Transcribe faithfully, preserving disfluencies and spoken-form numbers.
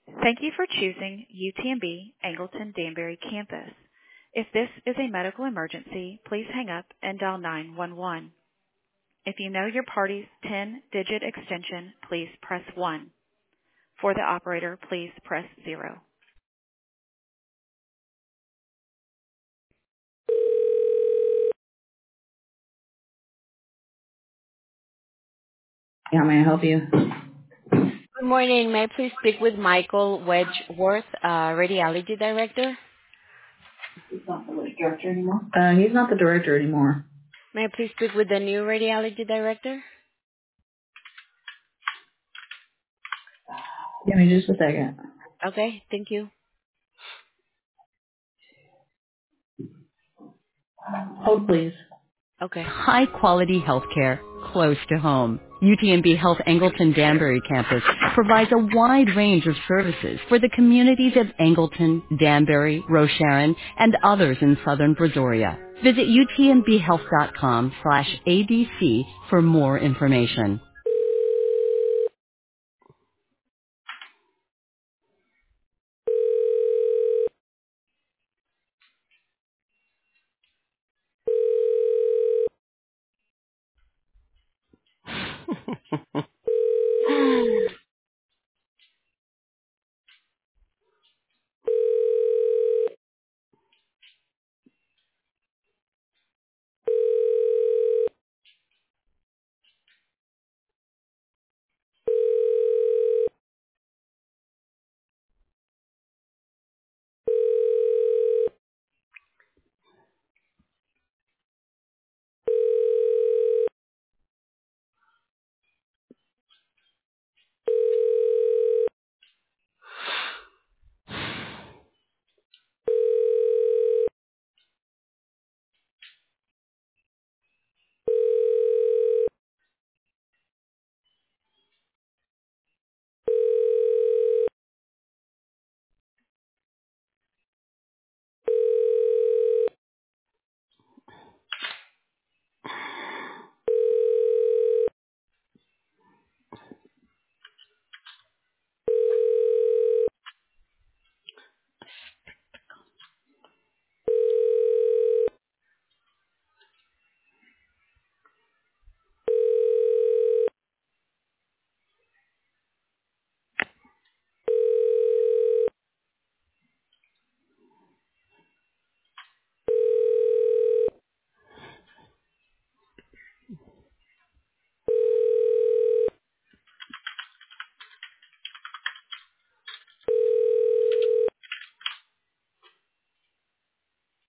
Thank you for choosing U T M B Angleton Danbury Campus. If this is a medical emergency, please hang up and dial nine one one. If you know your party's ten-digit extension, please press one. For the operator, please press zero. How may I help you? Good morning. May I please speak with Michael Wedgeworth, uh, Radiology Director? He's not the director anymore. Uh, he's not the director anymore. May I please speak with the new Radiology Director? Give me just a second. Okay, thank you. Hold, please. Okay. High quality healthcare close to home. U T M B Health Angleton Danbury campus provides a wide range of services for the communities of Angleton, Danbury, Rosharon, and others in southern Brazoria. Visit U T M B health dot com slash A D C for more information.